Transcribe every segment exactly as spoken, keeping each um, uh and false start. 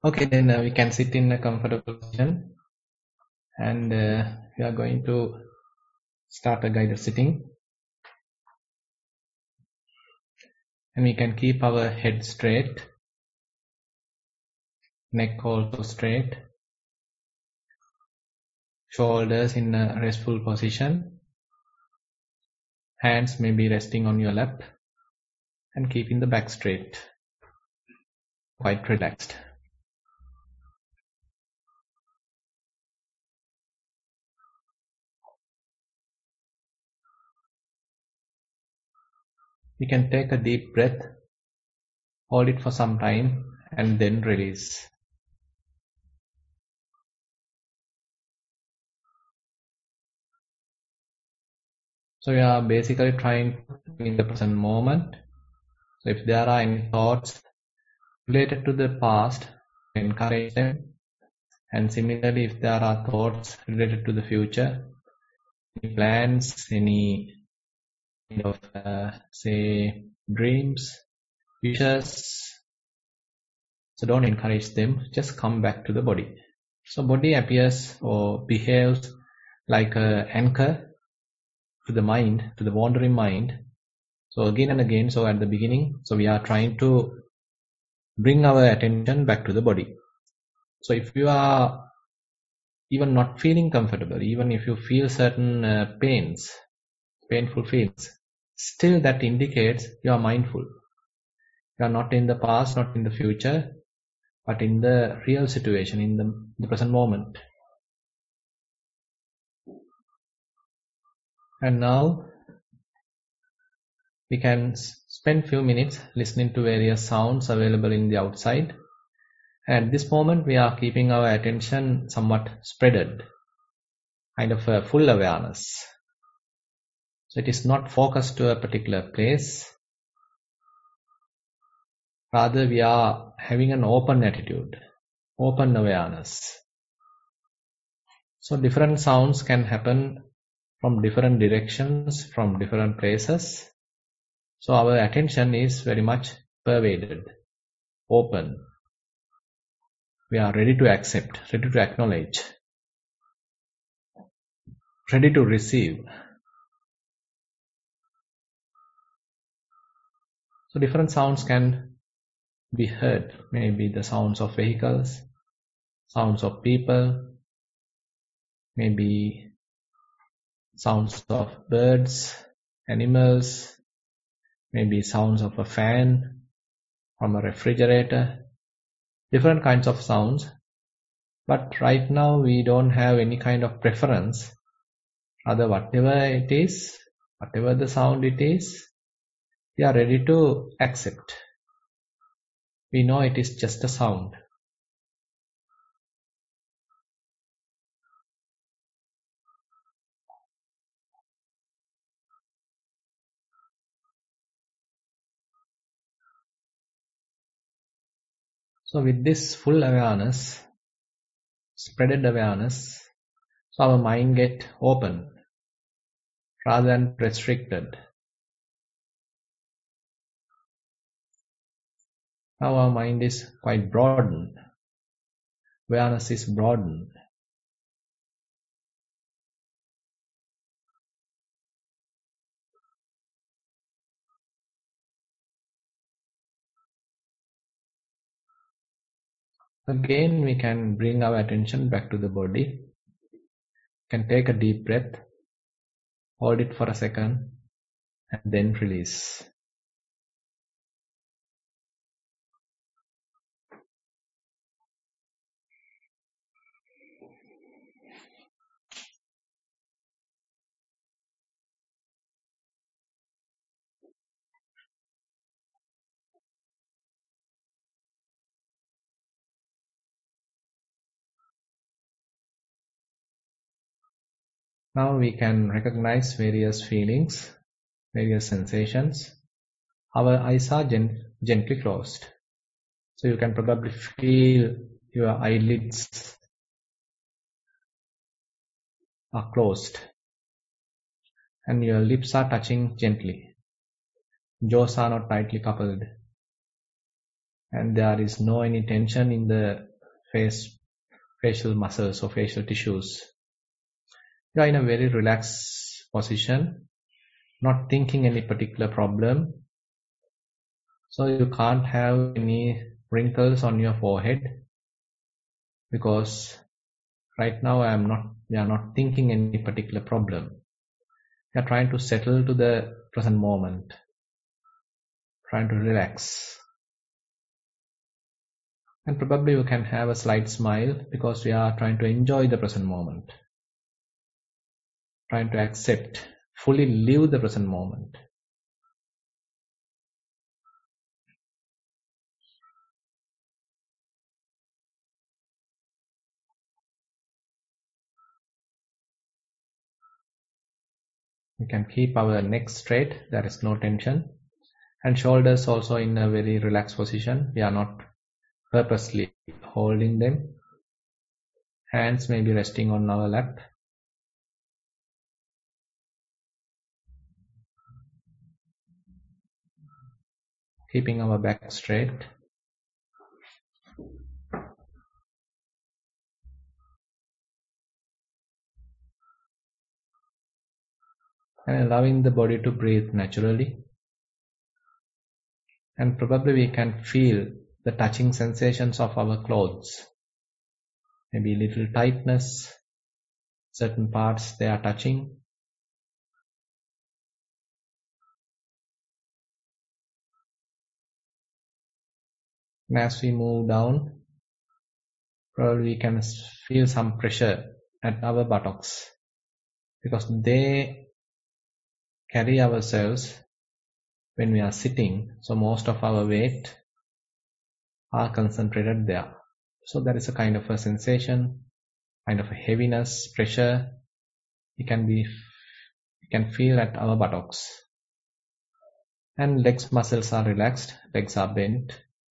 Okay, then uh, we can sit in a comfortable position, and uh, we are going to start a guided sitting, and we can keep our head straight, neck also straight, shoulders in a restful position, hands may be resting on your lap, and keeping the back straight, quite relaxed. You can take a deep breath, hold it for some time, and then release. So we are basically trying to be in the present moment. So if there are any thoughts related to the past, encourage them. And similarly, if there are thoughts related to the future, any plans, any kind of, uh, say, dreams, wishes, so don't encourage them, just come back to the body. So body appears or behaves like an anchor to the mind, to the wandering mind. So again and again, so at the beginning, so we are trying to bring our attention back to the body. So if you are even not feeling comfortable, even if you feel certain uh, pains, painful feelings, still that indicates you are mindful. You are not in the past, not in the future, but in the real situation, in the, the present moment. And now we can spend few minutes listening to various sounds available in the outside. At this moment, we are keeping our attention somewhat spreaded, kind of a full awareness. So it is not focused to a particular place. Rather, we are having an open attitude, open awareness. So different sounds can happen from different directions, from different places. So our attention is very much pervaded, open. We are ready to accept, ready to acknowledge, ready to receive. So different sounds can be heard, maybe the sounds of vehicles, sounds of people, maybe sounds of birds, animals, maybe sounds of a fan, from a refrigerator, different kinds of sounds. But right now we don't have any kind of preference. Rather, whatever it is, whatever the sound it is, we are ready to accept. We know it is just a sound. So with this full awareness, spreaded awareness, so our mind get open rather than restricted. Now our mind is quite broadened. Awareness is broadened. Again, we can bring our attention back to the body. Can take a deep breath, hold it for a second, and then release. Now we can recognize various feelings, various sensations. Our eyes are gent- gently closed. So you can probably feel your eyelids are closed and your lips are touching gently. Jaws are not tightly coupled and there is no any tension in the face, facial muscles or facial tissues. You are in a very relaxed position, not thinking any particular problem. So you can't have any wrinkles on your forehead because right now I am not, we are not thinking any particular problem. We are trying to settle to the present moment, trying to relax. And probably you can have a slight smile because we are trying to enjoy the present moment, trying to accept, fully live the present moment. We can keep our neck straight, there is no tension, and shoulders also in a very relaxed position. We are not purposely holding them. Hands may be resting on our lap. Keeping our back straight. And allowing the body to breathe naturally. And probably we can feel the touching sensations of our clothes. Maybe little tightness, certain parts they are touching. And as we move down, probably we can feel some pressure at our buttocks because they carry ourselves when we are sitting. So most of our weight are concentrated there. So there is a kind of a sensation, kind of a heaviness, pressure. It can be, you can feel at our buttocks. And legs muscles are relaxed, legs are bent.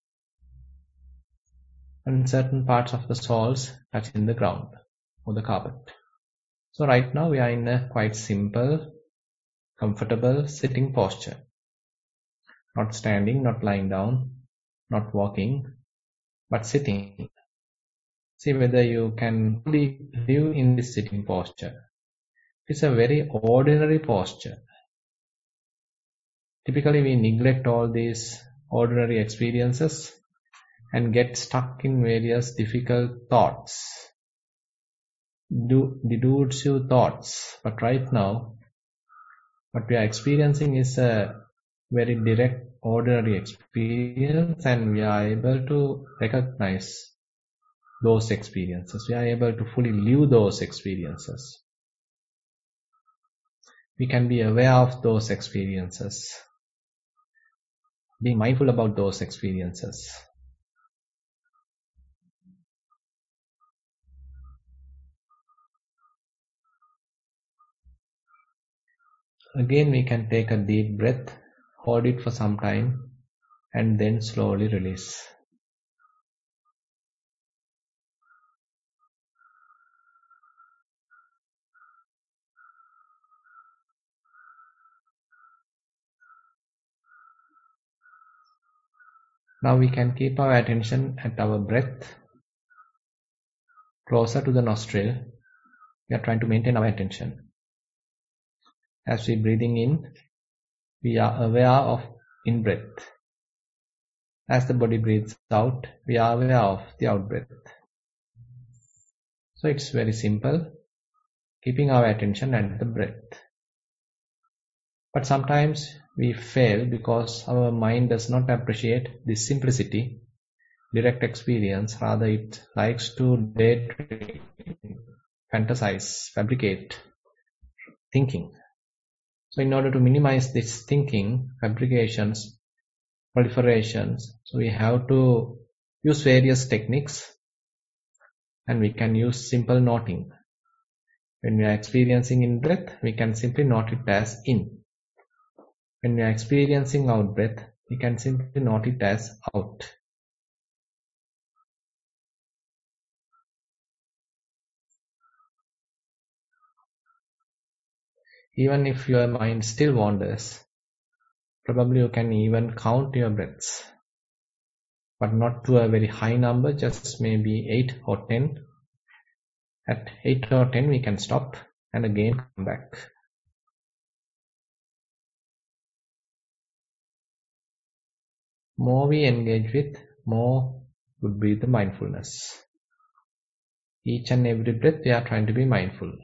And certain parts of the soles touching the ground or the carpet. So right now we are in a quite simple, comfortable sitting posture. Not standing, not lying down, not walking, but sitting. See whether you can fully live in this sitting posture. It's a very ordinary posture. Typically we neglect all these ordinary experiences and get stuck in various difficult thoughts, do, deducive thoughts. But right now, what we are experiencing is a very direct, ordinary experience, and we are able to recognize those experiences. We are able to fully live those experiences. We can be aware of those experiences, being mindful about those experiences. Again, we can take a deep breath, hold it for some time, and then slowly release. Now we can keep our attention at our breath, closer to the nostril. We are trying to maintain our attention. As we are breathing in, we are aware of in-breath. As the body breathes out, we are aware of the out-breath. So it's very simple, keeping our attention at the breath. But sometimes we fail because our mind does not appreciate this simplicity, direct experience. Rather, it likes to daydream, fantasize, fabricate, thinking. So in order to minimize this thinking, fabrications, proliferations, so we have to use various techniques, and we can use simple noting. When we are experiencing in breath, we can simply note it as in. When we are experiencing out breath, we can simply note it as out. Even if your mind still wanders, probably you can even count your breaths. but not to a very high number, just maybe eight or ten. At eight or ten, we can stop and again come back. More we engage with, more would be the mindfulness. Each and every breath, we are trying to be mindful.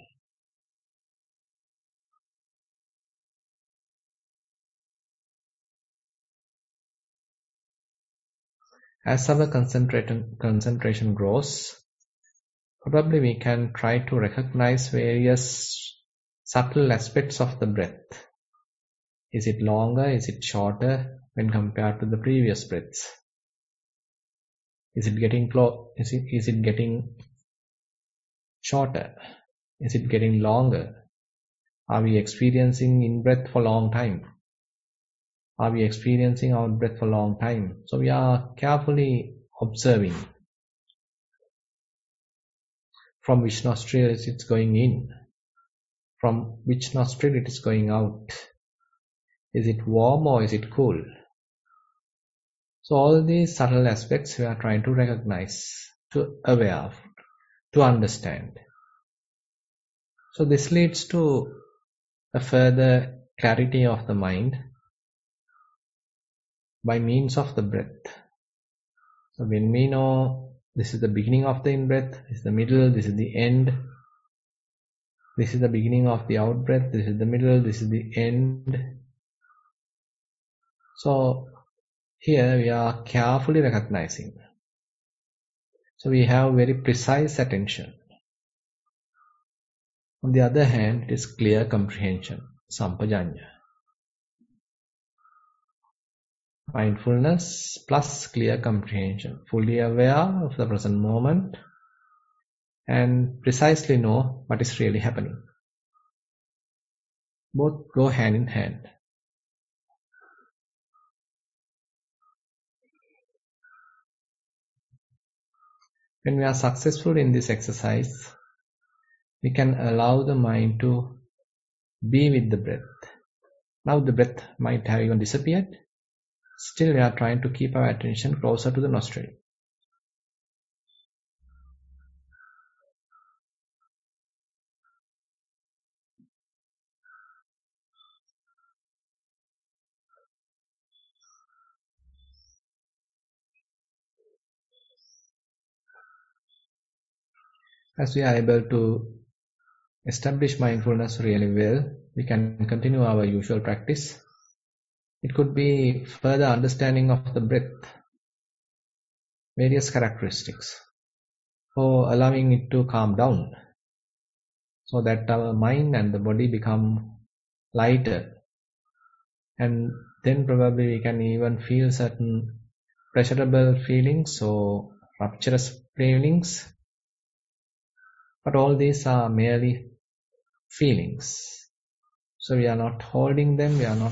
As our concentration, concentration grows, probably we can try to recognize various subtle aspects of the breath. Is it longer? Is it shorter when compared to the previous breaths? Is it getting clo- is it, is it getting shorter? Is it getting longer? Are we experiencing in-breath for a long time? Are we experiencing out-breath for a long time? So we are carefully observing from which nostril is it going in, from which nostril it is going out. Is it warm or is it cool? So all these subtle aspects we are trying to recognize, to aware of, to understand. So this leads to a further clarity of the mind by means of the breath. So when we know this is the beginning of the in-breath, this is the middle, this is the end, this is the beginning of the out-breath, this is the middle, this is the end. So here we are carefully recognizing. So we have very precise attention. On the other hand, it is clear comprehension, sampajanya. Mindfulness plus clear comprehension, fully aware of the present moment and precisely know what is really happening. Both go hand in hand. When we are successful in this exercise, we can allow the mind to be with the breath. Now the breath might have even disappeared. Still we are trying to keep our attention closer to the nostril. As we are able to establish mindfulness really well, we can continue our usual practice. It could be further understanding of the breath, various characteristics, or allowing it to calm down so that our mind and the body become lighter. And then probably we can even feel certain pleasurable feelings or rapturous feelings. But all these are merely feelings. So we are not holding them, we are not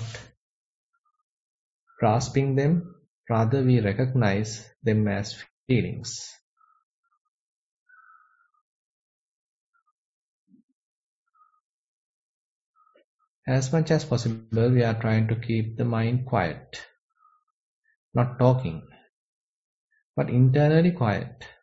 grasping them, rather we recognize them as feelings. As much as possible, we are trying to keep the mind quiet, not talking, but internally quiet.